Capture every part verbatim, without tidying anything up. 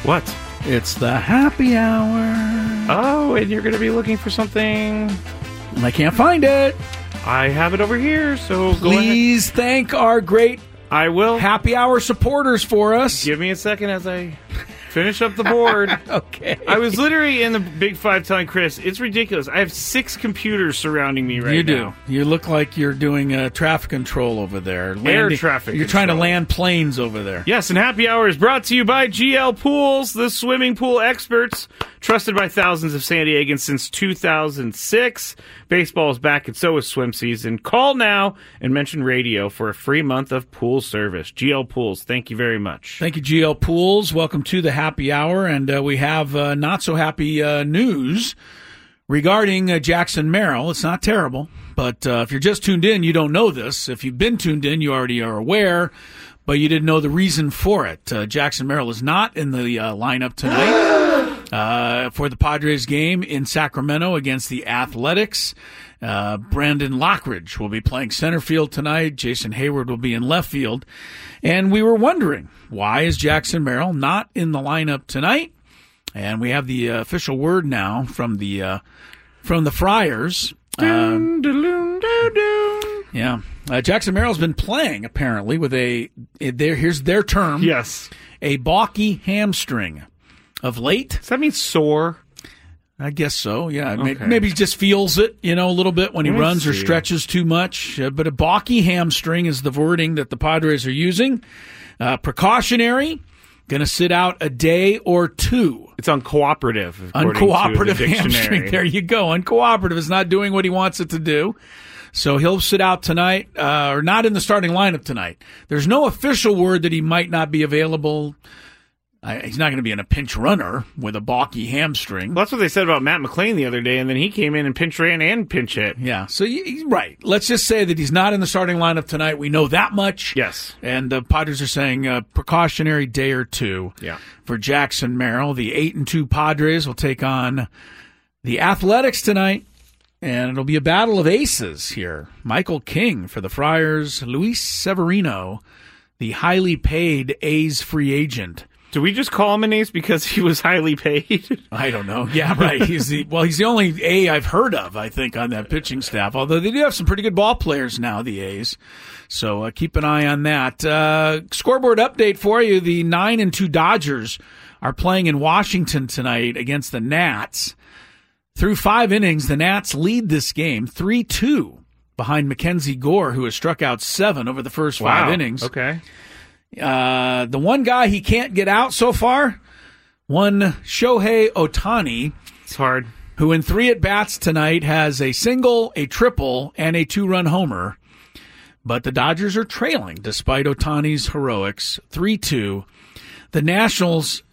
What? It's the happy hour. Oh, and you're going to be looking for something. I can't find it. I have it over here, so please go ahead. Thank our great I will happy hour supporters for us. Give me a second as I finish up the board. Okay. I was literally in the Big Five telling Chris, it's ridiculous. I have six computers surrounding me right you do. now. You look like you're doing uh, traffic control over there. Landing, Air traffic You're control. trying to land planes over there. Yes, and Happy Hour is brought to you by G L Pools, the swimming pool experts, trusted by thousands of San Diegans since two thousand six. Baseball is back, and so is swim season. Call now and mention radio for a free month of pool service. G L Pools, thank you very much. Thank you, G L Pools. Welcome to the happy hour, and uh, we have uh, not so happy uh, news regarding uh, Jackson Merrill. It's not terrible, but uh, if you're just tuned in, you don't know this. If you've been tuned in, you already are aware, but you didn't know the reason for it. Uh, Jackson Merrill is not in the uh, lineup tonight. Uh, for the Padres game in Sacramento against the Athletics. Uh, Brandon Lockridge will be playing center field tonight. Jason Hayward will be in left field. And we were wondering, why is Jackson Merrill not in the lineup tonight? And we have the uh, official word now from the uh, from the Friars. Uh, yeah. Uh, Jackson Merrill's been playing, apparently, with a, their, here's their term. Yes. A balky hamstring. Of late? Does that mean sore? I guess so, yeah. Okay. Maybe he just feels it, you know, a little bit when he Let me runs or see. stretches too much. Uh, but a balky hamstring is the wording that the Padres are using. Uh, precautionary, going to sit out a day or two. It's uncooperative. according to Uncooperative the hamstring. dictionary. There you go. Uncooperative is not doing what he wants it to do. So he'll sit out tonight, uh, or not in the starting lineup tonight. There's no official word that he might not be available. I, he's not going to be in a pinch runner with a balky hamstring. Well, that's what they said about Matt McClain the other day, and then he came in and pinch ran and pinch hit. Yeah, so he's right. Let's just say that he's not in the starting lineup tonight. We know that much. Yes. And the Padres are saying a precautionary day or two Yeah. for Jackson Merrill. The eight and two Padres will take on the Athletics tonight, and it'll be a battle of aces here. Michael King for the Friars, Luis Severino, the highly paid A's free agent. Do we just call him an ace because he was highly paid? I don't know. Yeah, right. He's the well. He's the only A I've heard of, I think, on that pitching staff. Although they do have some pretty good ball players now, the A's. So uh, keep an eye on that. Uh, scoreboard update for you: the nine and two Dodgers are playing in Washington tonight against the Nats. Through five innings, the Nats lead this game three two behind Mackenzie Gore, who has struck out seven over the first five Wow. innings. Okay. Uh, the one guy he can't get out so far, one Shohei Ohtani, It's hard. who in three at-bats tonight has a single, a triple, and a two-run homer. But the Dodgers are trailing despite Ohtani's heroics, three two. The Nationals,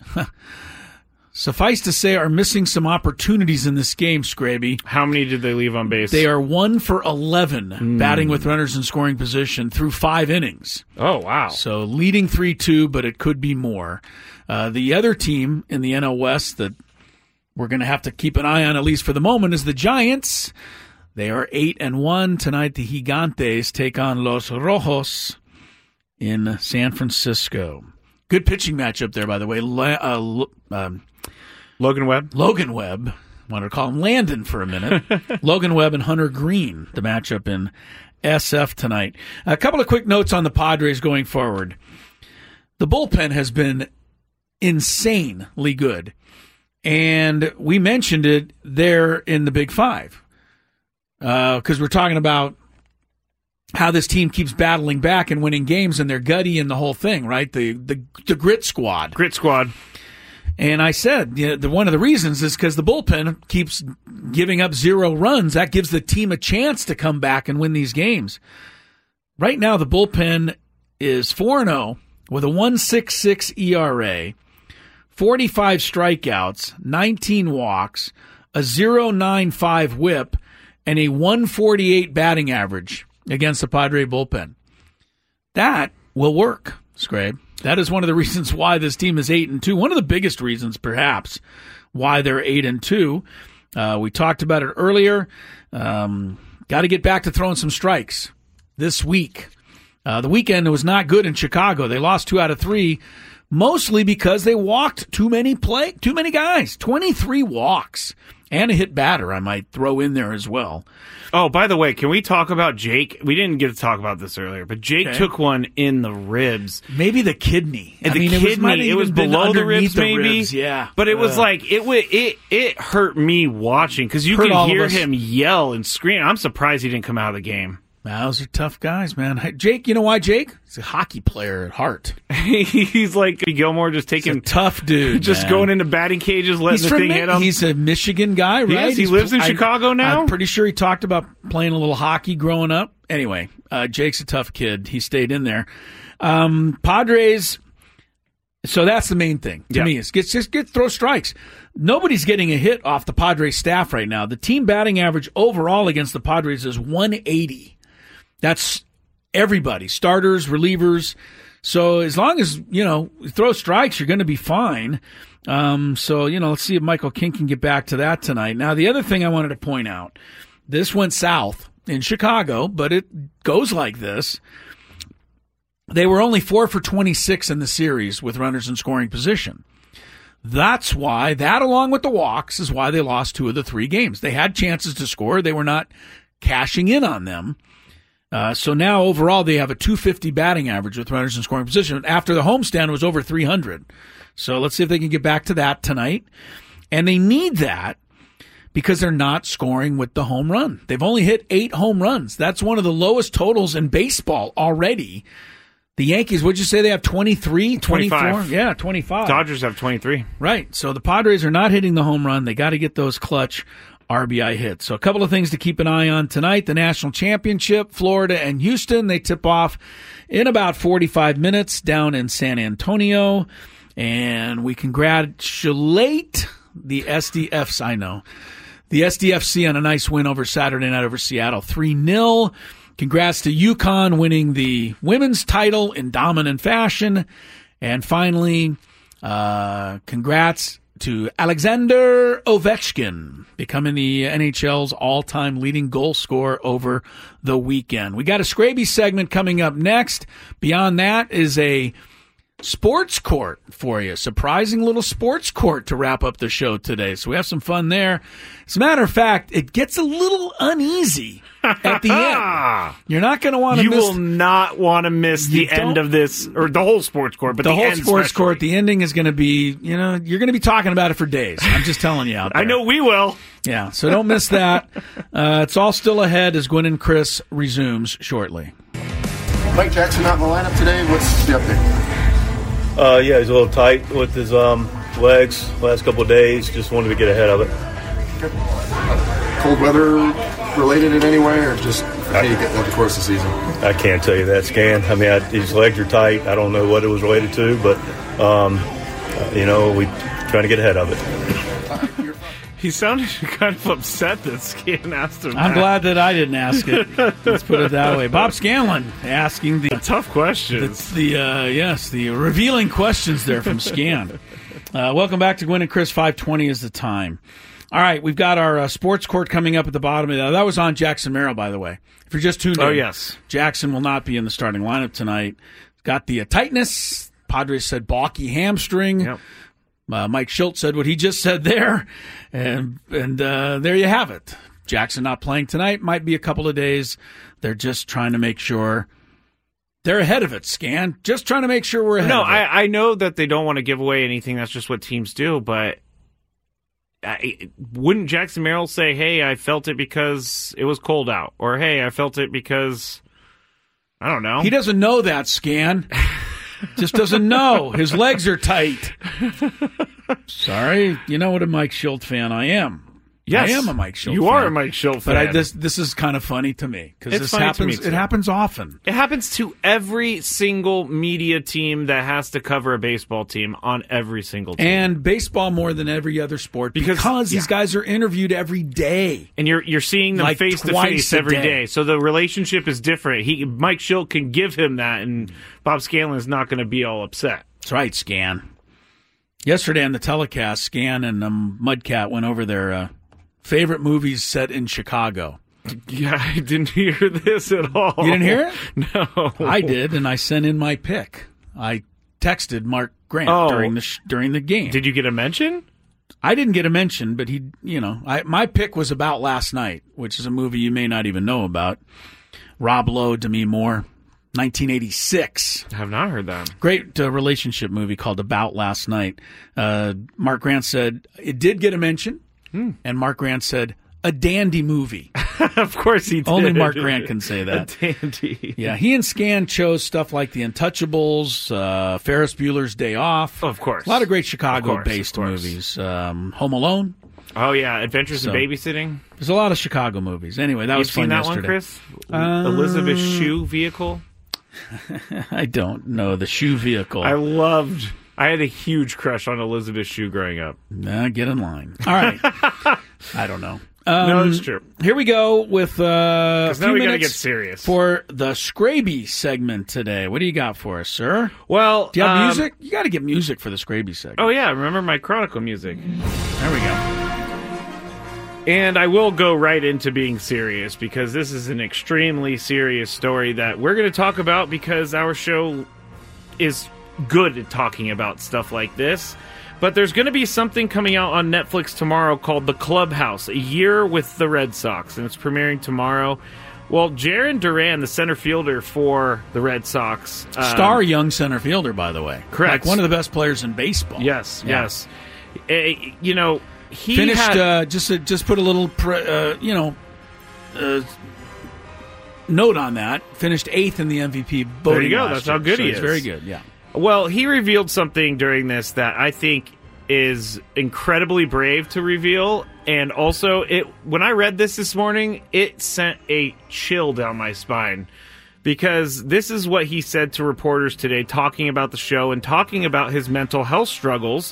suffice to say, are missing some opportunities in this game, Scraby. How many did they leave on base? They are one for eleven batting with runners in scoring position through five innings. Oh, wow. So leading three two, but it could be more. Uh, the other team in the N L West that we're going to have to keep an eye on, at least for the moment, is the Giants. They are eight and one tonight. The Gigantes take on Los Rojos in San Francisco. Good pitching matchup there, by the way. La- uh, um, Logan Webb? Logan Webb. Wanted to call him Landon for a minute. Logan Webb and Hunter Green, the matchup in S F tonight. A couple of quick notes on the Padres going forward. The bullpen has been insanely good. And we mentioned it there in the Big Five. Because uh, we're talking about how this team keeps battling back and winning games, and they're gutty and the whole thing, right? The the, the grit squad. Grit squad. And I said, you know, the, one of the reasons is because the bullpen keeps giving up zero runs. That gives the team a chance to come back and win these games. Right now, the bullpen is four and oh with a one point six six E R A, forty-five strikeouts, nineteen walks, a point oh nine five whip, and a one forty-eight batting average against the Padre bullpen. That will work, Scrape. That is one of the reasons why this team is eight and two. One of the biggest reasons, perhaps, why they're eight and two. Uh, we talked about it earlier. Um, got to get back to throwing some strikes this week. Uh, the weekend was not good in Chicago. They lost two out of three, mostly because they walked too many play, too many guys, twenty-three walks. And a hit batter, I might throw in there as well. Oh, by the way, can we talk about Jake? We didn't get to talk about this earlier, but Jake Okay. took one in the ribs. Maybe the kidney. And I the mean, kidney, it was, might have it was even been below the underneath ribs, the maybe. ribs, yeah. But it was Ugh. like it w- it it hurt me watching because you Hurt could all of hear us. him yell and scream. I'm surprised he didn't come out of the game. Those are tough guys, man. Hey, Jake, you know why, Jake? He's a hockey player at heart. He's like Gilmore, just He's a taking, tough dude. just man. going into batting cages, letting He's the from thing Mi- hit him. He's a Michigan guy, right? He is. He He's- lives in I- Chicago now? I'm pretty sure he talked about playing a little hockey growing up. Anyway, uh, Jake's a tough kid. He stayed in there. Um, Padres. So that's the main thing to Yeah. me is get, just get throw strikes. Nobody's getting a hit off the Padres staff right now. The team batting average overall against the Padres is one eighty. That's everybody, starters, relievers. So as long as, you know, throw strikes, you're going to be fine. Um, so, you know, let's see if Michael King can get back to that tonight. Now, the other thing I wanted to point out, this went south in Chicago, but it goes like this. They were only four for twenty-six in the series with runners in scoring position. That's why, that along with the walks, is why they lost two of the three games. They had chances to score. They were not cashing in on them. Uh, so now overall they have a two fifty batting average with runners in scoring position. After the homestand was over three hundred. So let's see if they can get back to that tonight. And they need that because they're not scoring with the home run. They've only hit eight home runs. That's one of the lowest totals in baseball already. The Yankees, what'd you say they have, twenty-three, twenty-four? twenty-five. Yeah, twenty-five. Dodgers have twenty-three. Right. So the Padres are not hitting the home run. They got to get those clutch R B I hits. So a couple of things to keep an eye on tonight. The national championship, Florida and Houston, they tip off in about forty-five minutes down in San Antonio. And we congratulate the S D Fs, I know. The S D F C on a nice win over Saturday night over Seattle, three nil. Congrats to UConn winning the women's title in dominant fashion. And finally, uh, congrats to Alexander Ovechkin becoming the N H L's all-time leading goal scorer over the weekend. We got a Scraby segment coming up next. Beyond that is a sports court for you. Surprising little sports court to wrap up the show today. So we have some fun there. As a matter of fact, it gets a little uneasy at the end. You're not going to want to You miss will not want to miss You the end don't- of this, or the whole sports court, but the, the, whole end sports especially. court. The ending is going to be, you know, you're going to be talking about it for days. I'm just telling you out there. I know we will. Yeah, so don't miss that. Uh, it's all still ahead as Gwen and Chris resumes shortly. Mike Jackson not in the lineup today. What's the update? Uh, yeah, he's a little tight with his um, legs last couple of days. Just wanted to get ahead of it. Cold weather related in any way, or just how you get throughout the course of the season? I can't tell you that, Scan. I mean, I, his legs are tight. I don't know what it was related to, but, um, uh, you know, we trying to get ahead of it. He sounded kind of upset that Scan asked him I'm that. glad that I didn't ask it. Let's put it that way. Bob Scanlon asking the Tough questions. the uh, yes the revealing questions there from Scan. Uh, welcome back to Gwen and Chris. five twenty is the time. All right, we've got our uh, sports court coming up at the bottom of that. That was on Jackson Merrill, by the way. If you're just tuned in, Oh, yes. Jackson will not be in the starting lineup tonight. Got the uh, tightness. Padres said balky hamstring. Yep. Uh, Mike Schultz said what he just said there, and and uh, there you have it. Jackson not playing tonight. Might be a couple of days. They're just trying to make sure they're ahead of it, Scan. Just trying to make sure we're ahead No, of it. I, I know that they don't want to give away anything. That's just what teams do. But I, wouldn't Jackson Merrill say, hey, I felt it because it was cold out? Or, hey, I felt it because, I don't know. He doesn't know that, Scan. Just doesn't know. His legs are tight. Sorry. You know what a Mike Schultz fan I am. Yes, I am a Mike Schultz You fan. are a Mike Schultz But fan. I, this this is kind of funny to me because It's this funny to happens. me, too. It happens often. It happens to every single media team that has to cover a baseball team on every single team. And baseball more than every other sport because, Because- these yeah. guys are interviewed every day. And you're you're seeing them Like face to twice face a every day. day. So the relationship is different. He Mike Schilt can give him that, and Bob Scanlon is not going to be all upset. That's right, Scan. Yesterday on the telecast, Scan and um, Mudcat went over their uh, favorite movies set in Chicago. Yeah, I didn't hear this at all. You didn't hear it? No. I did, and I sent in my pick. I texted Mark Grant Oh. during the sh- during the game. Did you get a mention? I didn't get a mention, but he, you know, I, my pick was About Last Night, which is a movie you may not even know about. Rob Lowe, Demi Moore, nineteen eighty-six. I have not heard that. Great uh, relationship movie called About Last Night. Uh, Mark Grant said it did get a mention, Hmm. and Mark Grant said a dandy movie. Of course he did. Only Mark Grant can say that. A dandy. Yeah, he and Scan chose stuff like The Untouchables, uh, Ferris Bueller's Day Off. Of course. A lot of great Of Chicago-based course, of course. movies. Um, Home Alone. Oh, yeah. Adventures So- in Babysitting. There's a lot of Chicago movies. Anyway, that You've was fun seen that yesterday. one, Chris? Uh, Elizabeth Shue vehicle? I don't know. The shoe vehicle. I loved... I had a huge crush on Elizabeth Shue growing up. Nah, get in line. All right. I don't know. Um, No, it's true. Here we go with uh, a 'Cause few now we gotta minutes get serious. for the Scraby segment today. What do you got for us, sir? Well, Do you have um, music? You got to get music for the Scraby segment. Oh, yeah. Remember my Chronicle music. There we go. And I will go right into being serious because this is an extremely serious story that we're going to talk about because our show is good at talking about stuff like this. But there's going to be something coming out on Netflix tomorrow called The Clubhouse, A Year with the Red Sox, and it's premiering tomorrow. Well, Jarren Duran, the center fielder for the Red Sox. um, Star young center fielder, by the way. Correct. Like one of the best players in baseball. Yes, Yeah. yes. Eh, you know, he Finished, had... uh, just to, just put a little, pre, uh, you know, uh, note on that. Finished eighth in the M V P voting. There you go. last That's year. how good So he he's is. very good, yeah. Well, he revealed something during this that I think is incredibly brave to reveal, and also it when I read this this morning, it sent a chill down my spine because this is what he said to reporters today talking about the show and talking about his mental health struggles.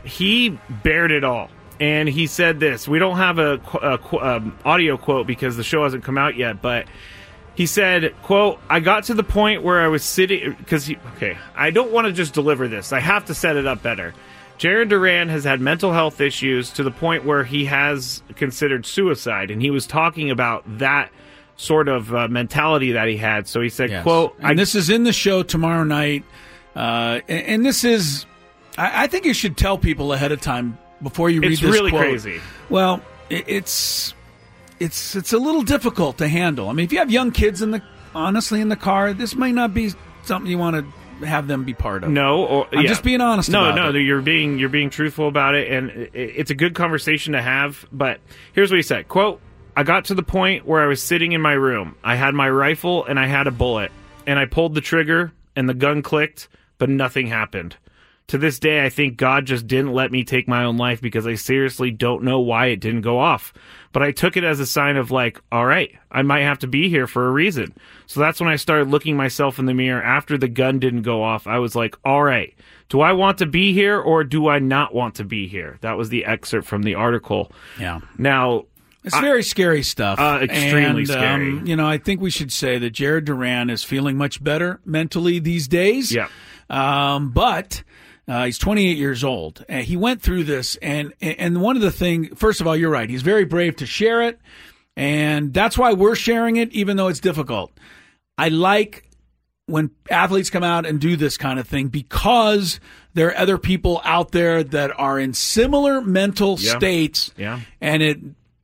He bared it all. And he said this. We don't have a, a, a um, audio quote because the show hasn't come out yet, but he said, quote, I got to the point where I was sitting, because, okay, I don't want to just deliver this. I have to set it up better. Jarren Duran has had mental health issues to the point where he has considered suicide, and he was talking about that sort of uh, mentality that he had. So he said, Yes. quote, and I, this is in the show tomorrow night. Uh, and, and this is, I, I think you should tell people ahead of time before you read It's this really quote. crazy. Well, it, it's it's it's a little difficult to handle. I mean, if you have young kids in the honestly in the car, this might not be something you want to have them be part of. No, or, I'm yeah. just being honest No, about no, it. no, you're being you're being truthful about it, and it, it's a good conversation to have. But here's what he said: "Quote: I got to the point where I was sitting in my room. I had my rifle and I had a bullet, and I pulled the trigger, and the gun clicked, but nothing happened. To this day, I think God just didn't let me take my own life because I seriously don't know why it didn't go off. But I took it as a sign of like, all right, I might have to be here for a reason. So that's when I started looking myself in the mirror after the gun didn't go off. I was like, all right, do I want to be here or do I not want to be here? That was the excerpt from the article. Yeah. Now, It's I- very scary stuff. Uh, extremely and, scary. Um, you know, I think we should say that Jarren Duran is feeling much better mentally these days. Yeah. Um, but uh, he's twenty-eight years old. And he went through this, and and one of the things, first of all, you're right. He's very brave to share it, and that's why we're sharing it, even though it's difficult. I like when athletes come out and do this kind of thing because there are other people out there that are in similar mental Yeah. states, Yeah. and it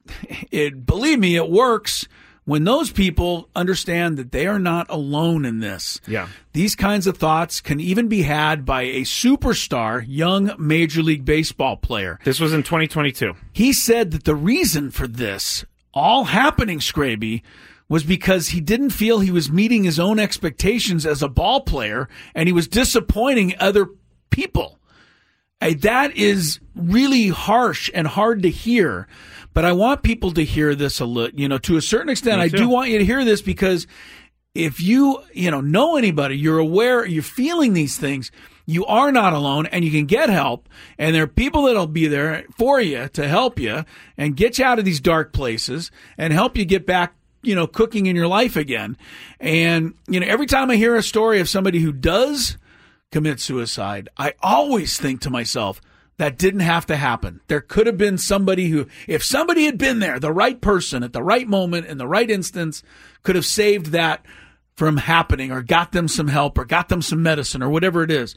it believe me, it works when those people understand that they are not alone in this. Yeah. These kinds of thoughts can even be had by a superstar young Major League Baseball player. this was in twenty twenty-two. He said that the reason for this all happening, Scraby, was because he didn't feel he was meeting his own expectations as a ball player, and he was disappointing other people. Hey, that is really harsh and hard to hear, but I want people to hear this a little, you know, to a certain extent. Me I too. do want you to hear this because if you, you know, know anybody, you're aware, you're feeling these things, you are not alone and you can get help. And there are people that'll be there for you to help you and get you out of these dark places and help you get back, you know, cooking in your life again. And, you know, every time I hear a story of somebody who does commit suicide, I always think to myself, that didn't have to happen. There could have been somebody who, if somebody had been there, the right person at the right moment in the right instance, could have saved that from happening or got them some help or got them some medicine or whatever it is.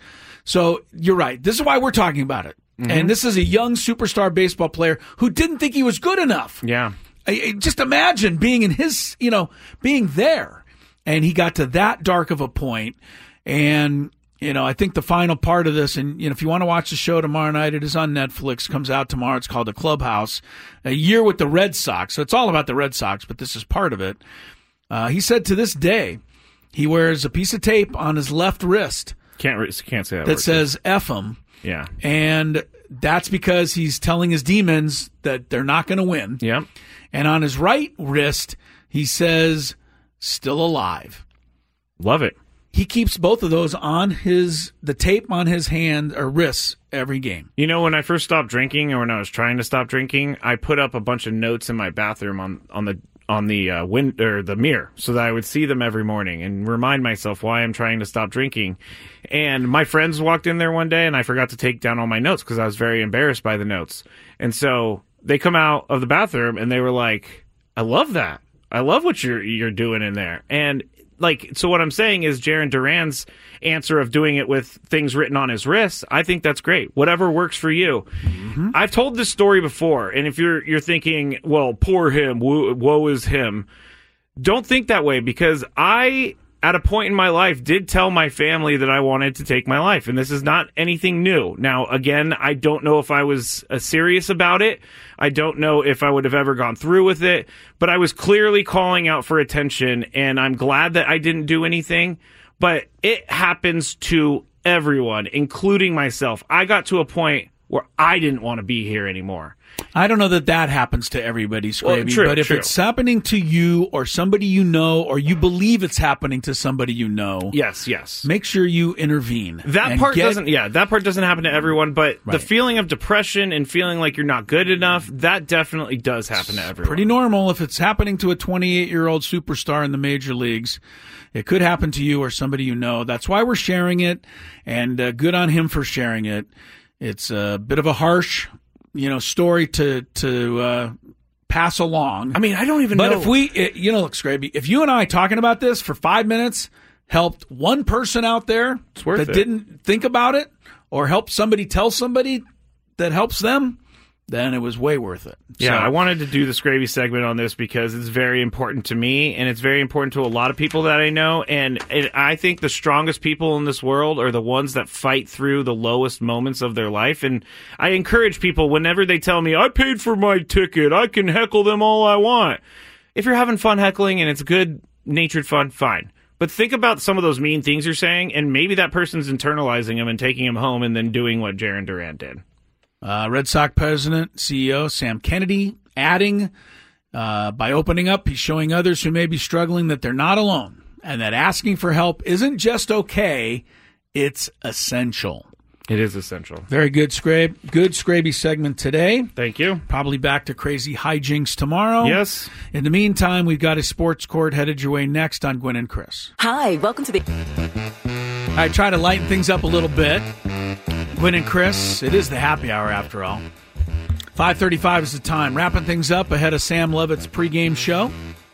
So you're right. This is why we're talking about it. Mm-hmm. And this is a young superstar baseball player who didn't think he was good enough. Yeah. I, I, just imagine being in his, you know, being there. And he got to that dark of a point. And, you know, I think the final part of this, and, you know, if you want to watch the show tomorrow night, it is on Netflix, comes out tomorrow. It's called The Clubhouse, a year with the Red Sox. So it's all about the Red Sox, but this is part of it. Uh, he said to this day, he wears a piece of tape on his left wrist. Can't re- can't say that. That word. says F him. Yeah. And that's because he's telling his demons that they're not going to win. Yeah. And on his right wrist, he says, still alive. Love it. He keeps both of those on his, the tape on his hand or wrists every game. You know, when I first stopped drinking, or when I was trying to stop drinking, I put up a bunch of notes in my bathroom on, on the on the uh, wind or the mirror, so that I would see them every morning and remind myself why I'm trying to stop drinking. And my friends walked in there one day, and I forgot to take down all my notes because I was very embarrassed by the notes. And so they come out of the bathroom, and they were like, "I love that. I love what you're you're doing in there." And like, so what I'm saying is Jarren Duran's answer of doing it with things written on his wrists, I think that's great. Whatever works for you. Mm-hmm. I've told this story before, and if you're you're thinking, well, poor him, woe, woe is him, don't think that way, because I, at a point in my life, did tell my family that I wanted to take my life, and this is not anything new. Now, again, I don't know if I was uh, serious about it. I don't know if I would have ever gone through with it, but I was clearly calling out for attention, and I'm glad that I didn't do anything, but it happens to everyone, including myself. I got to a point where I didn't want to be here anymore. I don't know that that happens to everybody, Scraby, well, true, but if true. it's happening to you or somebody you know, or you believe it's happening to somebody you know, yes, yes, make sure you intervene. That part get, doesn't, yeah, that part doesn't happen to everyone, but right. the feeling of depression and feeling like you're not good enough, that definitely does happen to everyone. Pretty normal. If it's happening to a twenty-eight-year-old superstar in the major leagues, it could happen to you or somebody you know. That's why we're sharing it, and uh, good on him for sharing it. It's a bit of a harsh, you know, story to to uh, pass along. I mean, I don't even but know. But if we, it, you know, look, Scraby, if you and I talking about this for five minutes helped one person out there that it. didn't think about it, or helped somebody tell somebody that helps them, then it was way worth it. Yeah, so, I wanted to do the Scraby segment on this because it's very important to me, and it's very important to a lot of people that I know, and it, I think the strongest people in this world are the ones that fight through the lowest moments of their life, and I encourage people, whenever they tell me, I paid for my ticket, I can heckle them all I want. If you're having fun heckling and it's good-natured fun, fine. But think about some of those mean things you're saying, and maybe that person's internalizing them and taking them home and then doing what Jarren Duran did. Uh, Red Sox president, C E O Sam Kennedy, adding, uh, by opening up, he's showing others who may be struggling that they're not alone, and that asking for help isn't just okay, it's essential. It is essential. Very good, Scrabe. Good Scraby segment today. Thank you. Probably back to crazy hijinks tomorrow. Yes. In the meantime, we've got a sports court headed your way next on Gwynn and Chris. Hi, welcome to the... I try to lighten things up a little bit. Gwynn and Chris, it is the happy hour after all. five thirty-five is the time. Wrapping things up ahead of Sam Levitt's pregame show.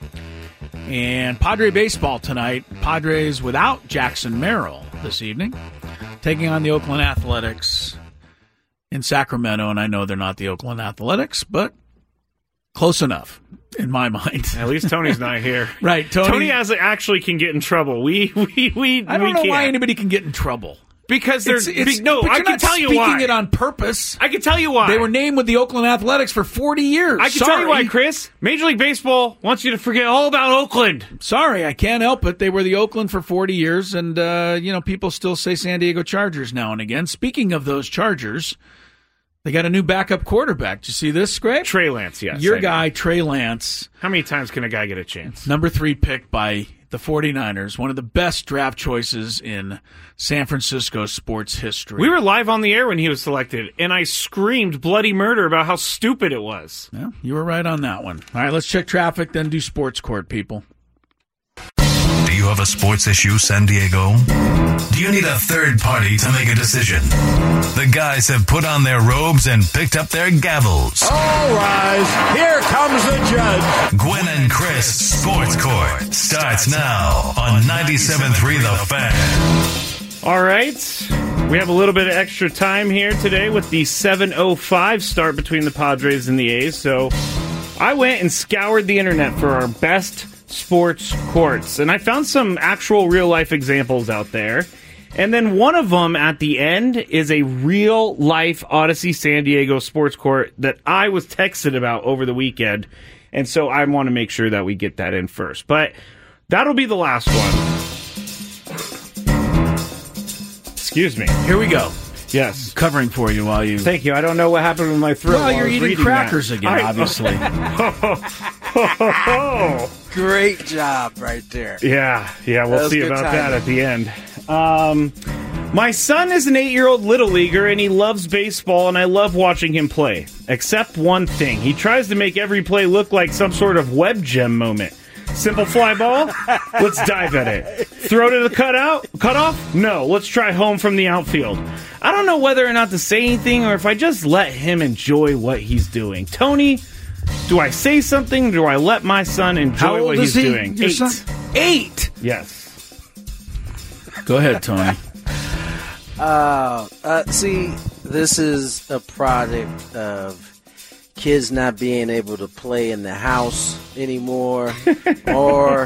And Padre baseball tonight. Padres without Jackson Merrill this evening, taking on the Oakland Athletics in Sacramento. And I know they're not the Oakland Athletics, but close enough in my mind. At least Tony's not here. Right, Tony. Tony has, actually can get in trouble. We we we. I don't we know can't. why anybody can get in trouble. Because there's it's, it's, no. but I you're can not tell you speaking why. it on purpose. I can tell you why. They were named with the Oakland Athletics for forty years. I can Sorry. tell you why, Chris. Major League Baseball wants you to forget all about Oakland. Sorry, I can't help it. They were the Oakland for forty years, and uh, you know, people still say San Diego Chargers now and again. Speaking of those Chargers, they got a new backup quarterback. Did you see this, Scrape? Trey Lance, yes. Your guy, Trey Lance. How many times can a guy get a chance? Number three pick by the forty-niners, one of the best draft choices in San Francisco sports history. We were live on the air when he was selected, and I screamed bloody murder about how stupid it was. Yeah, you were right on that one. All right, let's check traffic, then do sports court, people. Do you have a sports issue, San Diego? Do you need a third party to make a decision? The guys have put on their robes and picked up their gavels. All rise. Here comes the judge. Gwynn and Chris Sports Court starts now on ninety-seven point three The Fan. All right. We have a little bit of extra time here today with the seven oh five start between the Padres and the A's. So I went and scoured the internet for our best sports courts, and I found some actual real-life examples out there. And then one of them at the end is a real-life Odyssey San Diego sports court that I was texted about over the weekend. And so I want to make sure that we get that in first. But that'll be the last one. Excuse me. Here we go. Yes. Covering for you while you... Thank you. I don't know what happened with my throat. Well, while you're I was eating reading crackers that. again, I- obviously. Great job right there. Yeah, yeah, That we'll was see good about timing. that at the end. Um, my son is an eight-year-old little leaguer, and he loves baseball, and I love watching him play. Except one thing. He tries to make every play look like some sort of web gem moment. Simple fly ball? Let's dive at it. Throw to the cutout? Cutoff? No, let's try home from the outfield. I don't know whether or not to say anything, or if I just let him enjoy what he's doing. Tony, do I say something? Or do I let my son enjoy How old what is he's he? doing? Your Eight. son? Eight. Yes. Go ahead, Tony. Uh, uh, see, this is a product of kids not being able to play in the house anymore or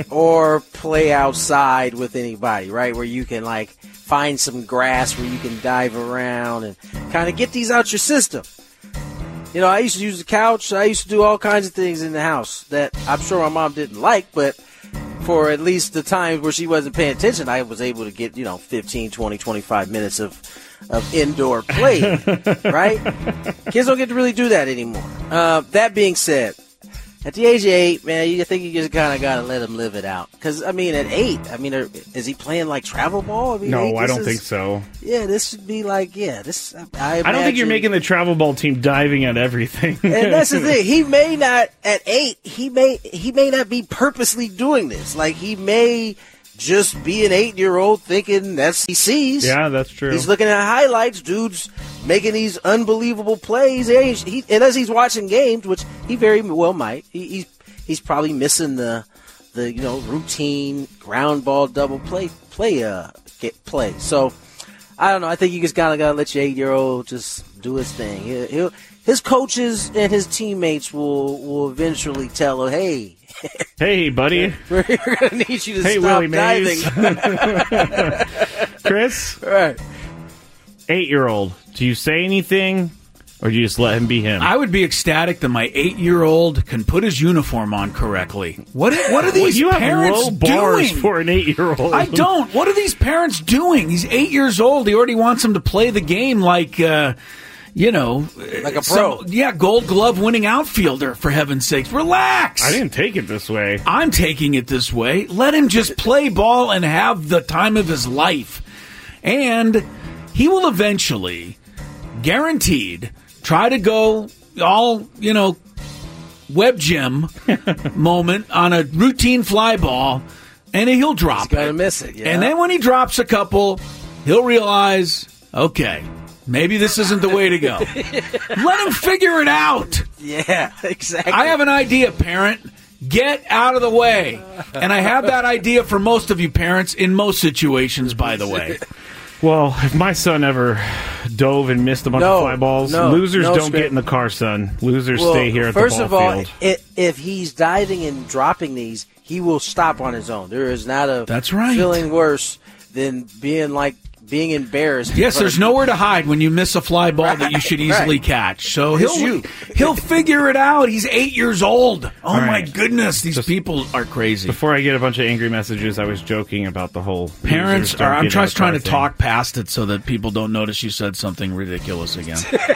or play outside with anybody, right? Where you can, like, find some grass where you can dive around and kind of get these out your system. You know, I used to use the couch. I used to do all kinds of things in the house that I'm sure my mom didn't like, but for at least the times where she wasn't paying attention, I was able to get, you know, fifteen, twenty, twenty-five minutes of, of indoor play, right? Kids don't get to really do that anymore. Uh, that being said, at the age of eight, man, you think you just kind of got to let him live it out. Because, I mean, at eight, I mean, are, is he playing like travel ball? I mean, No, eight, I this don't is- think so. Yeah, this should be like, yeah, this. I, I, I don't think you're imagine- making the travel ball team diving at everything. And that's the thing. He may not at eight. He may he may not be purposely doing this. Like, he may just be an eight-year-old thinking that's he sees. Yeah, that's true. He's looking at highlights. Dude's making these unbelievable plays. He, he, and as he's watching games, which he very well might, he, he's he's probably missing the the you know routine ground ball double play play uh get play. So I don't know. I think you just gotta gotta let your eight-year-old just do his thing. He'll, he'll, his coaches and his teammates will will eventually tell him, "Hey, hey, buddy. we're gonna need you to Hey, stop Willie Mays." diving." Chris, Right. eight-year-old, do you say anything, or do you just let him be him? I would be ecstatic that my eight-year-old can put his uniform on correctly. What What are Well, these you have parents low bars doing? for an eight-year-old. I don't. What are these parents doing? He's eight years old. He already wants him to play the game like, uh, you know, Like a some- pro. yeah, Gold Glove winning outfielder. For heaven's sakes, relax. I didn't take it this way. I'm taking it this way. Let him just play ball and have the time of his life. And he will eventually, guaranteed, try to go all, you know, web gem moment on a routine fly ball, and he'll drop He's gonna it. miss it, yeah. And then when he drops a couple, he'll realize, okay, maybe this isn't the way to go. Let him figure it out. Yeah, exactly. I have an idea, parent. Get out of the way. And I have that idea for most of you parents in most situations, by the way. Well, if my son ever dove and missed a bunch No, of fly balls, no, losers no, don't Script. get in the car, son. Losers Well, stay here at first the of ball all, field. i- if he's diving and dropping these, he will stop on his own. There is not a That's right. feeling worse than being like being embarrassed. in Yes, front there's of nowhere to hide when you miss a fly ball that you should easily right. catch. So It's he'll you. he'll figure it out. He's eight years old. Oh All my right. goodness, these Just- people are crazy. Before I get a bunch of angry messages, I was joking about the whole Parents losers don't are. I'm get in just the trying car to thing. talk past it so that people don't notice you said something ridiculous again.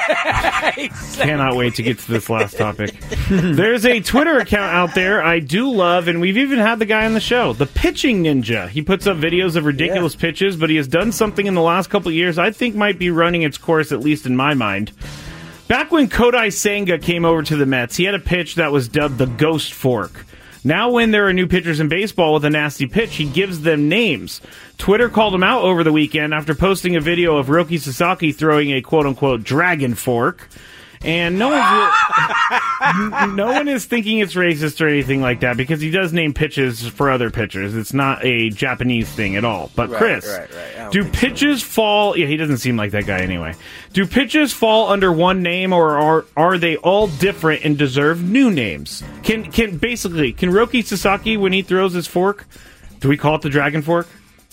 Cannot wait to get to this last topic. There's a Twitter account out there I do love, and we've even had the guy on the show, the Pitching Ninja. He puts up videos of ridiculous pitches, but he has done something in the last couple of years I think might be running its course, at least in my mind. Back when Kodai Senga came over to the Mets, he had a pitch that was dubbed the Ghost Fork. Now when there are new pitchers in baseball with a nasty pitch, he gives them names. Twitter called him out over the weekend after posting a video of Roki Sasaki throwing a quote-unquote dragon fork. And no one's re- no one is thinking it's racist or anything like that because he does name pitches for other pitchers. It's not a Japanese thing at all. But Right, Chris, right, right. I don't do think so. pitches fall? Yeah, he doesn't seem like that guy anyway. Do pitches fall under one name, or are are they all different and deserve new names? Can can basically can Roki Sasaki, when he throws his fork, do we call it the dragon fork?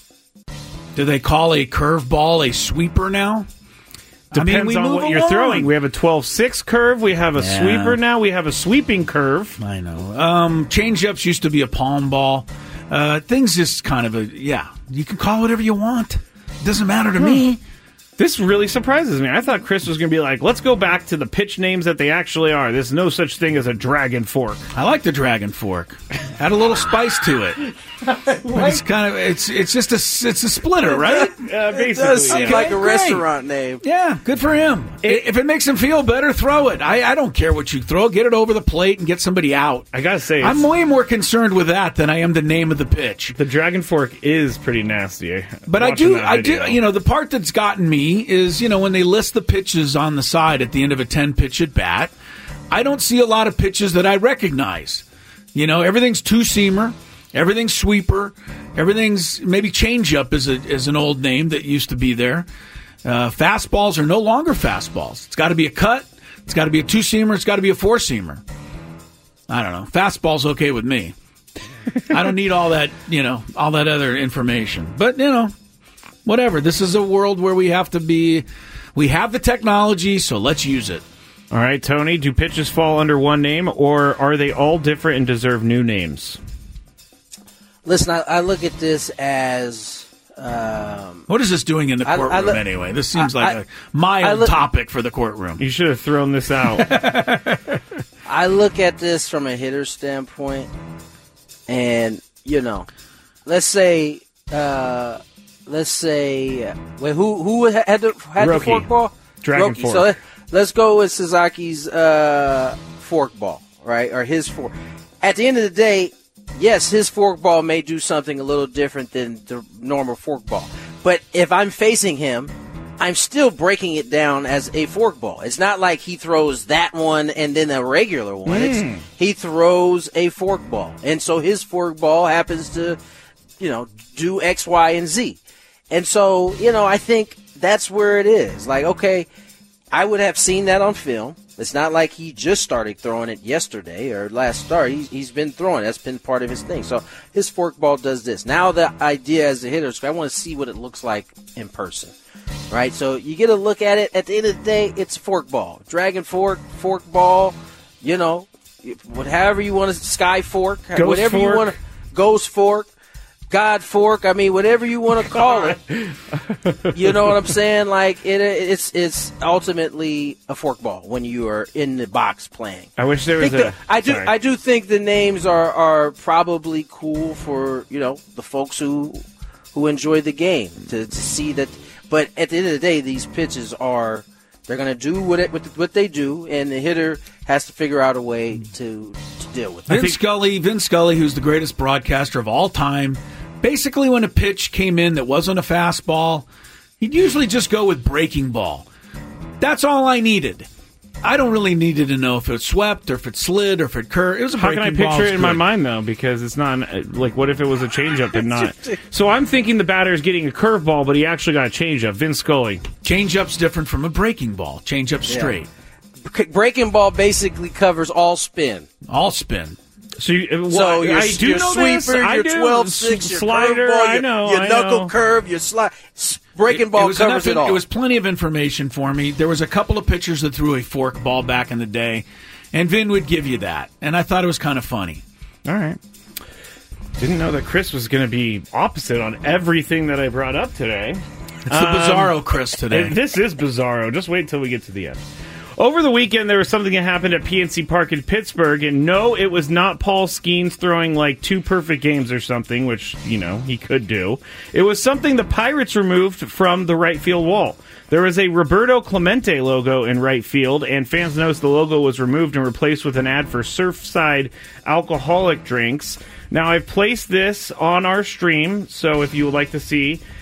Do they call a curveball a sweeper now? Depends I mean, we on move what you're along. throwing. We have a twelve six curve. We have a Yeah. sweeper now. We have a sweeping curve. I know. Um, change-ups used to be a palm ball. Uh, things just kind of a, yeah, you can call it whatever you want. It doesn't matter to me. This really surprises me. I thought Chris was going to be like, let's go back to the pitch names that they actually are. There's no such thing as a dragon fork. I like the dragon fork. Had a little spice to it. But it's kind of it's it's just a it's a splitter, right? Uh, It basically, does seem yeah. like a great. restaurant name. Yeah, good for him. It- if it makes him feel better, throw it. I, I don't care what you throw. Get it over the plate and get somebody out. I got to say, it's, I'm way more concerned with that than I am the name of the pitch. the dragon fork is pretty nasty. But I Watching do, that I do. video. You know, the part that's gotten me is, you know, when they list the pitches on the side at the end of a ten pitch at bat, I don't see a lot of pitches that I recognize. You know, everything's two seamer, everything's sweeper, everything's maybe changeup is a is an old name that used to be there. Uh, fastballs are no longer fastballs. It's got to be a cut. It's got to be a two seamer. It's got to be a four seamer. I don't know. Fastball's okay with me. I don't need all that, you know, all that other information. But, you know, whatever. This is a world where we have to be, we have the technology, so let's use it. All right, Tony, do pitches fall under one name, or are they all different and deserve new names? Listen, I, I look at this as um, What is this doing in the I- I courtroom look- anyway? This seems I- like I- a mild I look- topic for the courtroom. You should have thrown this out. I look at this from a hitter standpoint, and you know, let's say, uh, let's say, wait, who who had the had the Roki. fork ball? Dragon Roki. fork. So let, let's go with Suzuki's uh, fork ball, right, or his fork. At the end of the day, yes, his fork ball may do something a little different than the normal fork ball, but if I'm facing him, I'm still breaking it down as a fork ball. It's not like he throws that one and then a regular one. It's, he throws a fork ball. And so his fork ball happens to, you know, do X, Y, and Z. And so, you know, I think that's where it is. Like, okay, I would have seen that on film. It's not like he just started throwing it yesterday or last start. He's, he's been throwing. That's been part of his thing. So his fork ball does this. Now the idea as a hitter is I want to see what it looks like in person. Right, so you get a look at it. At the end of the day, it's a fork ball, dragon fork, fork ball. You know, whatever you want to sky fork, Ghost whatever fork. you want to, ghost fork, God fork. I mean, whatever you want to call it. You know what I'm saying? Like it, it's it's ultimately a fork ball when you are in the box playing. I wish there I, was think a. the- I do. sorry. I do think the names are, are probably cool for you know the folks who who enjoy the game to, to see that. But at the end of the day, these pitches are they're going to do what it, what, what they do, and the hitter has to figure out a way to, to deal with it. Vince Scully, Vince Scully, who's the greatest broadcaster of all time, basically when a pitch came in that wasn't a fastball, he'd usually just go with breaking ball. That's all I needed. I don't really needed to know if it swept or if it slid or if it curved. It was a How breaking can I ball. picture It's it in my good. mind, though? Because it's not, like, what if it was a changeup and not? So I'm thinking the batter is getting a curveball, but he actually got a changeup. Vince Scully. Changeup's different from a breaking ball. Changeup's straight. Breaking ball basically covers all spin. All spin. So, you, well, So your, I do your know sweeper, this. I your do. twelve six, your Slider, curveball, I your, know, your I knuckle know. curve, your slide. Breaking It- ball it was covers enough, it all. It was plenty of information for me. There was a couple of pitchers that threw a fork ball back in the day, and Vin would give you that. And I thought it was kind of funny. All right. Didn't know that Chris was going to be opposite on everything that I brought up today. It's the Bizarro Chris today. Uh, This is bizarro. Just wait until we get to the end. Over the weekend, there was something that happened at P N C Park in Pittsburgh, and no, it was not Paul Skeens throwing like two perfect games or something, which, you know, he could do. It was something the Pirates removed from the right field wall. There was a Roberto Clemente logo in right field, and fans noticed the logo was removed and replaced with an ad for Surfside alcoholic drinks. Now, I've placed this on our stream, so if you would like to see,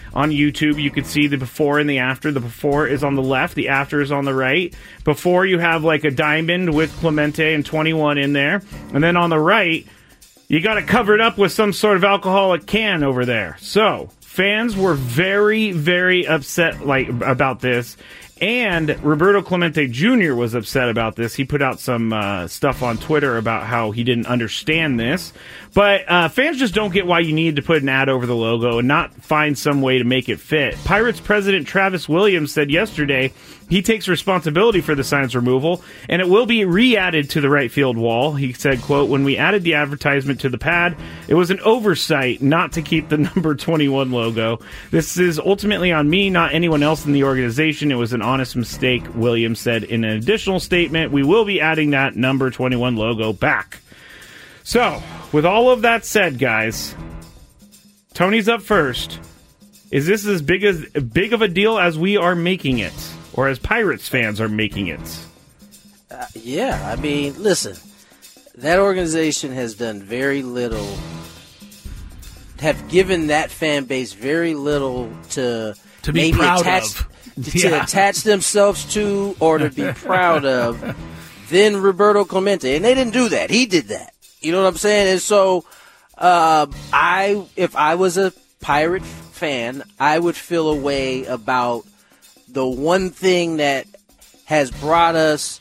on YouTube. You could see the before and the after. The before is on the left, the after is on the right. Before, you have like a diamond with Clemente and twenty-one in there. And then on the right, you got it covered up with some sort of alcoholic can over there. So, fans were very, very upset like about this. And Roberto Clemente Junior was upset about this. He put out some uh, stuff on Twitter about how he didn't understand this. But uh, fans just don't get why you need to put an ad over the logo and not find some way to make it fit. Pirates president Travis Williams said yesterday he takes responsibility for the sign's removal, and it will be re-added to the right field wall. He said, quote, "When we added the advertisement to the pad, it was an oversight not to keep the number twenty-one logo. This is ultimately on me, not anyone else in the organization. It was an honest mistake," Williams said in an additional statement. "We will be adding that number twenty-one logo back." So, with all of that said, guys, Tony's up first. Is this as big as big of a deal as we are making it? Or as Pirates fans are making it? Uh, yeah, I mean, listen, that organization has done very little, have given that fan base very little to, to be maybe proud attach, of. To, Yeah. to attach themselves to or to be proud of than Roberto Clemente. And they didn't do that. He did that. You know what I'm saying? And so uh, I, if I was a Pirate fan, I would feel a way about the one thing that has brought us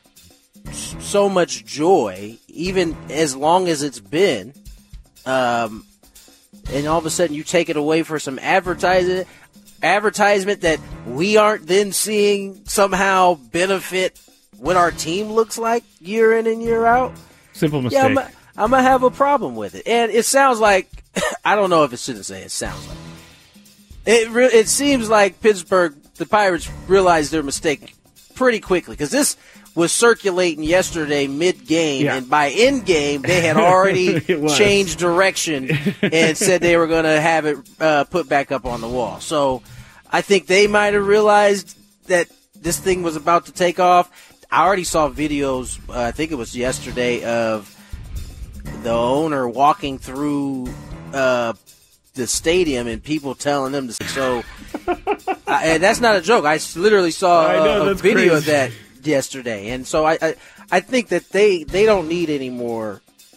so much joy, even as long as it's been, um, and all of a sudden you take it away for some advertising, advertisement that we aren't then seeing somehow benefit what our team looks like year in and year out. Simple mistake. Yeah, I'm, I'm going to have a problem with it. And it sounds like, I don't know if it shouldn't say it sounds like. It, re- it seems like Pittsburgh, the Pirates, realized their mistake pretty quickly, because this was circulating yesterday mid-game, Yeah. and by end-game, they had already changed direction and said they were going to have it uh, put back up on the wall. So I think they might have realized that this thing was about to take off. I already saw videos, uh, I think it was yesterday, of the owner walking through uh, the stadium and people telling them to. So, I, and that's not a joke. I literally saw I know, a, a that's video crazy. of that yesterday, and so I, I, I think that they, they don't need any more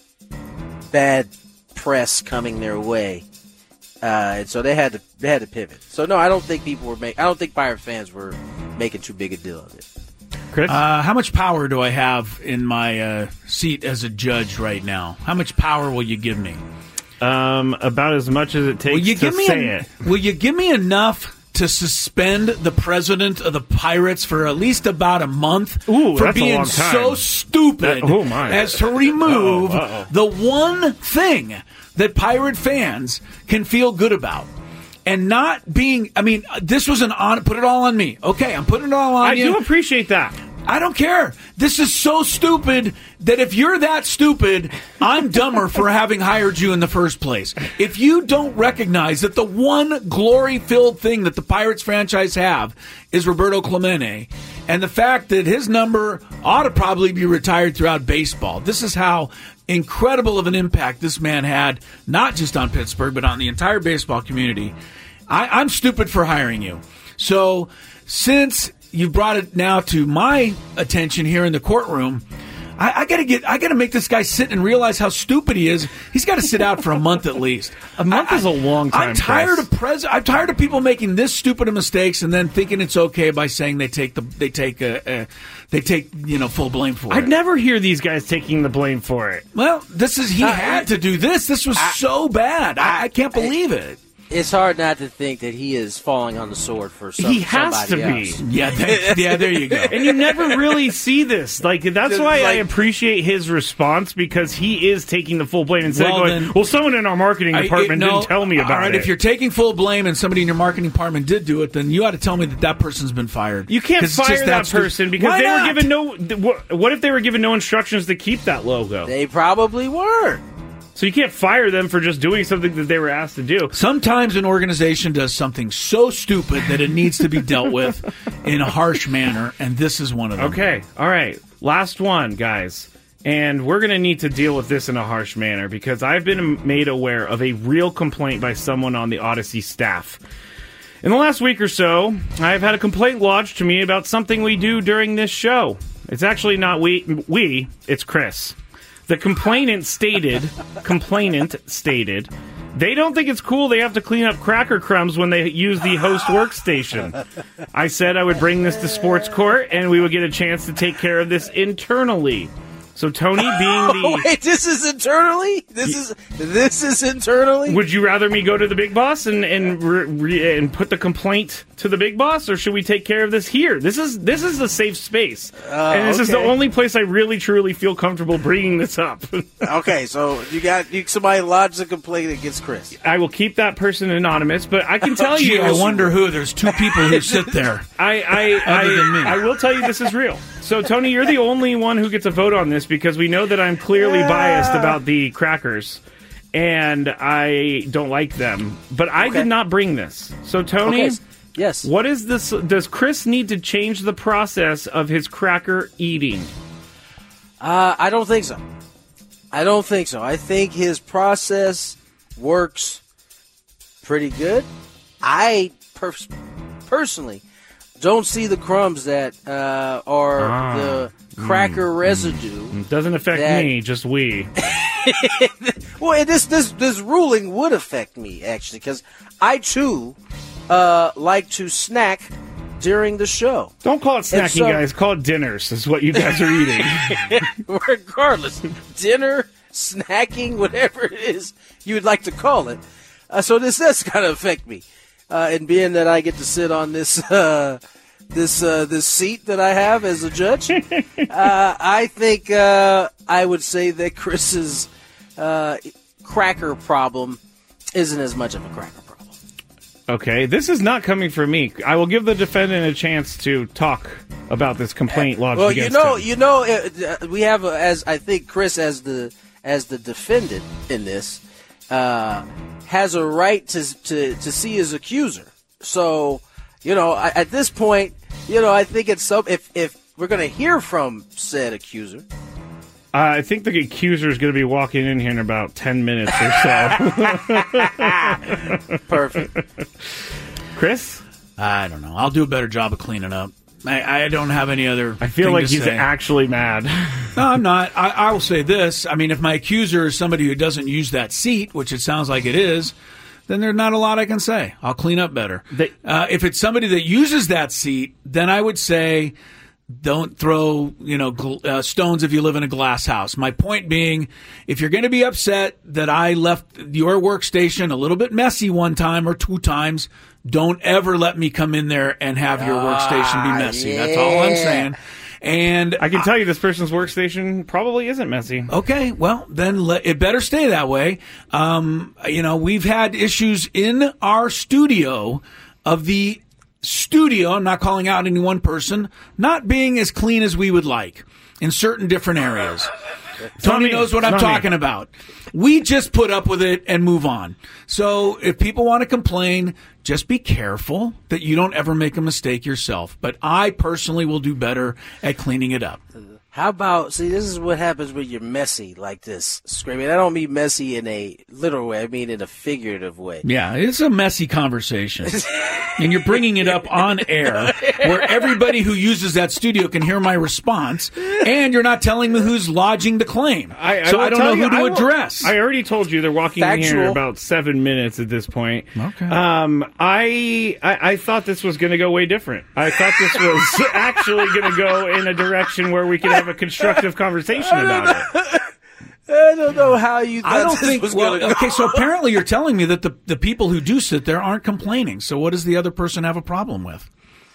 bad press coming their way, uh, and so they had to they had to pivot. So no, I don't think people were make. I don't think Pirate fans were making too big a deal of it. Chris? Uh, how much power do I have in my uh, seat as a judge right now? How much power will you give me? Um, about as much as it takes Will you to give me say en- it. Will you give me enough to suspend the president of the Pirates for at least about a month Ooh, for that's a being long time. so stupid That- oh, my. as to remove Uh-oh, uh-oh. the one thing that Pirate fans can feel good about? And not being, I mean, this was an on, put it all on me. Okay, I'm putting it all on I you. do appreciate that. I don't care. This is so stupid that if you're that stupid, I'm dumber for having hired you in the first place. If you don't recognize that the one glory-filled thing that the Pirates franchise have is Roberto Clemente, and the fact that his number ought to probably be retired throughout baseball. This is how incredible of an impact this man had, not just on Pittsburgh, but on the entire baseball community. I, I'm stupid for hiring you. So since you've brought it now to my attention here in the courtroom, I, I gotta get, I gotta make this guy sit and realize how stupid he is. He's got to sit out for a month at least. A month I, is a long time. I'm tired Chris. of pres. I'm tired of people making this stupid of mistakes and then thinking it's okay by saying they take the, they take, a, a, they take, you know, full blame for it. I'd never hear these guys taking the blame for it. Well, this is he Uh, had to do this. This was so bad. I, I can't believe it. It's hard not to think that he is falling on the sword for some, He has somebody to be. else. Yeah, th- yeah. There you go. And you never really see this. Like that's Just why I like- appreciate his response, because he is taking the full blame instead Well, of going, then- well, someone in our marketing I- department it- no, didn't tell me about all right, it. if you're taking full blame and somebody in your marketing department did do it, then you ought to tell me that that person's been fired. You can't 'Cause it's fire just that stu- person because Why they not? were given no. th- What, what if they were given no instructions to keep that logo? They probably were. So you can't fire them for just doing something that they were asked to do. Sometimes an organization does something so stupid that it needs to be dealt with in a harsh manner, and this is one of them. Okay, all right. Last one, guys. And we're going to need to deal with this in a harsh manner because I've been made aware of a real complaint by someone on the Odyssey staff. In the last week or so, I've had a complaint lodged to me about something we do during this show. It's actually not we, we, it's Chris. The complainant stated, complainant stated, they don't think it's cool they have to clean up cracker crumbs when they use the host workstation. I said I would bring this to sports court and we would get a chance to take care of this internally. So Tony, being the wait, this is internally. This is this is internally. Would you rather me go to the big boss and and re, re, and put the complaint to the big boss, or should we take care of this here? This is this is a safe space, uh, and this okay. is the only place I really truly feel comfortable bringing this up. Okay, so you got you, somebody lodged a complaint against Chris. I will keep that person anonymous, but I can tell Gee, you. I wonder who. There's two people who sit there. I I Other I, than me. I will tell you this is real. So, Tony, you're the only one who gets a vote on this because we know that I'm clearly biased about the crackers, and I don't like them. But I Okay. did not bring this. So, Tony, Okay. Yes. what is this? Does Chris need to change the process of his cracker eating? Uh, I don't think so. I don't think so. I think his process works pretty good. I pers- personally don't see the crumbs that uh, are Ah. the cracker residue. It doesn't affect That- me, just we. Well, this this this ruling would affect me actually, because I too uh, like to snack during the show. Don't call it And snacking, so- guys. Call it dinners, is what you guys are eating. Regardless, dinner, snacking, whatever it is you would like to call it. Uh, so this does kind of affect me, uh, and being that I get to sit on this uh, this uh, this seat that I have as a judge, uh, I think uh, I would say that Chris's uh, cracker problem isn't as much of a cracker problem. Okay, this is not coming from me. I will give the defendant a chance to talk about this complaint lodged Well, you against know, him. you know, uh, we have uh, as I think Chris as the as the defendant in this uh, has a right to to to see his accuser. So, you know, I, at this point, you know, I think it's some if if we're going to hear from said accuser. Uh, I think the accuser is going to be walking in here in about ten minutes or so. Perfect. Chris? I don't know. I'll do a better job of cleaning up. I, I don't have any other. I feel thing like to he's say. actually mad. No, I'm not. I, I will say this. I mean, if my accuser is somebody who doesn't use that seat, which it sounds like it is, then there's not a lot I can say. I'll clean up better. They- uh, if it's somebody that uses that seat, then I would say don't throw, you know, gl- uh, stones if you live in a glass house. My point being, if you're going to be upset that I left your workstation a little bit messy one time or two times, don't ever let me come in there and have your workstation be messy. That's all I'm yeah. saying. And I can tell you this person's workstation probably isn't messy. Okay, well, then let, it better stay that way. Um, you know, we've had issues in our studio of the studio, I'm not calling out any one person, not being as clean as we would like in certain different areas. Tony me. knows what It's I'm not me. talking about. We just put up with it and move on. So if people want to complain, just be careful that you don't ever make a mistake yourself. But I personally will do better at cleaning it up. How about, see, this is what happens when you're messy like this, Screaming. I don't mean messy in a literal way. I mean in a figurative way. Yeah, it's a messy conversation. And you're bringing it up on air where everybody who uses that studio can hear my response, and you're not telling me who's lodging the claim. I, I so will I don't tell know you, who to I will- address. I already told you they're walking in here in Factual. about seven minutes at this point. Okay. Um, I, I I thought this was going to go way different. I thought this was actually going to go in a direction where we could have a constructive conversation about it. I don't know how you thought I don't this think. was Well, going to go. okay, so apparently you're telling me that the, the people who do sit there aren't complaining. So what does the other person have a problem with?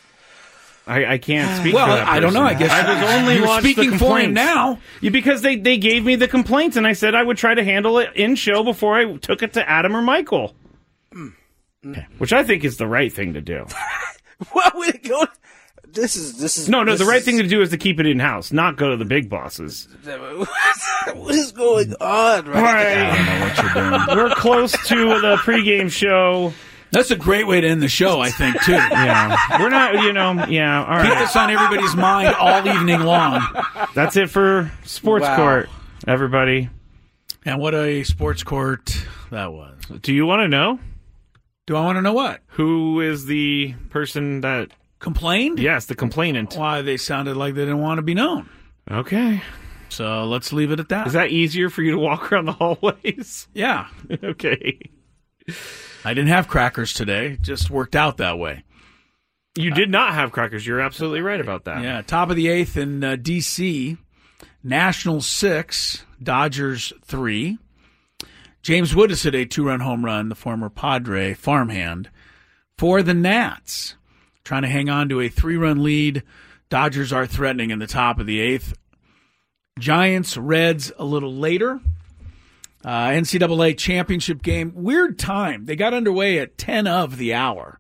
I, I can't speak Well, for that I don't know. I person. guess I was only you're watched the speaking for him complaints. now. Yeah, because they, they gave me the complaints, and I said I would try to handle it in show before I took it to Adam or Michael. Okay. Which I think is the right thing to do. Why would it go? This is this is No, no, this the right is- thing to do is to keep it in house, not go to the big bosses. What is going on right All now? right, I don't know what you're doing. we're close to the pregame show. That's a great way to end the show, I think, too. Yeah, we're not, you know, yeah. All Keep right, this on everybody's mind all evening long. that's it for Sports Wow. Court, everybody. And what a sports court that was. Do you want to know? Do I want to know what? Who is the person that... Complained? Yes, the complainant. Why, they sounded like they didn't want to be known. Okay. So let's leave it at that. Is that easier for you to walk around the hallways? Yeah. Okay. I didn't have crackers today. It just worked out that way. You did not have crackers. You're absolutely right about that. Yeah, top of the eighth in uh, D C Nationals six, Dodgers three. James Wood has hit a two-run home run, the former Padre farmhand, for the Nats. Trying to hang on to a three-run lead. Dodgers are threatening in the top of the eighth. Giants, Reds a little later. Uh, N C double A championship game. Weird time. They got underway at ten of the hour.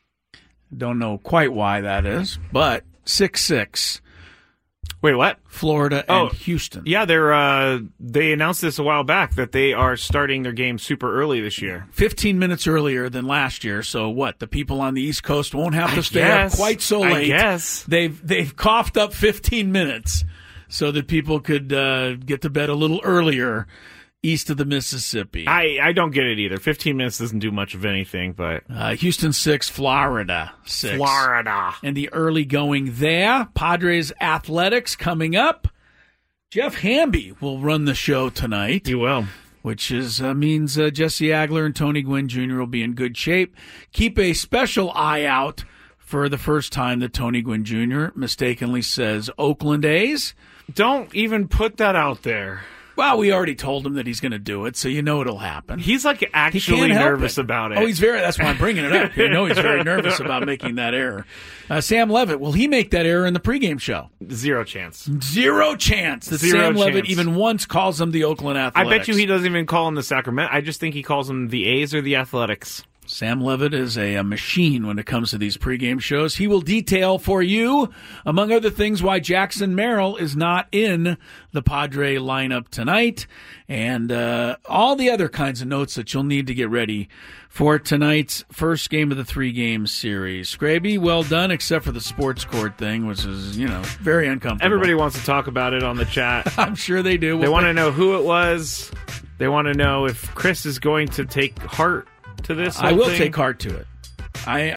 Don't know quite why that is, but six six. Wait, what? Florida and Oh, Houston. Yeah, they're uh, they announced this a while back that they are starting their game super early this year. fifteen minutes earlier than last year. So what? The people on the East Coast won't have to I stay guess. up quite so I late. guess. They've they've coughed up fifteen minutes so that people could uh, get to bed a little earlier east of the Mississippi. I, I don't get it either. fifteen minutes doesn't do much of anything, but... Uh, Houston six, Florida six. Florida. And the early going there. Padres Athletics coming up. Jeff Hamby will run the show tonight. He will. Which is uh, means uh, Jesse Agler and Tony Gwynn Junior will be in good shape. Keep a special eye out for the first time that Tony Gwynn Junior mistakenly says Oakland A's. Don't even put that out there. Well, we already told him that he's going to do it, so you know it'll happen. He's like He actually can't help nervous it. about it. Oh, he's very. That's why I'm bringing it up. You know, he's very nervous about making that error. Uh, Sam Levitt, will he make that error in the pregame show? Zero chance. Zero chance that Zero Sam Levitt chance. even once calls them the Oakland I Athletics. bet you he doesn't even call them the Sacramento. I just think he calls them the A's or the Athletics. Sam Levitt is a, a machine when it comes to these pregame shows. He will detail for you, among other things, why Jackson Merrill is not in the Padre lineup tonight, and uh, all the other kinds of notes that you'll need to get ready for tonight's first game of the three-game series. Scraby, well done, except for the sports court thing, which is, you know, very uncomfortable. Everybody wants to talk about it on the chat. I'm sure they do. They We'll want to pick- know who it was. They want to know if Chris is going to take heart to this. I whole will thing. take heart to it. I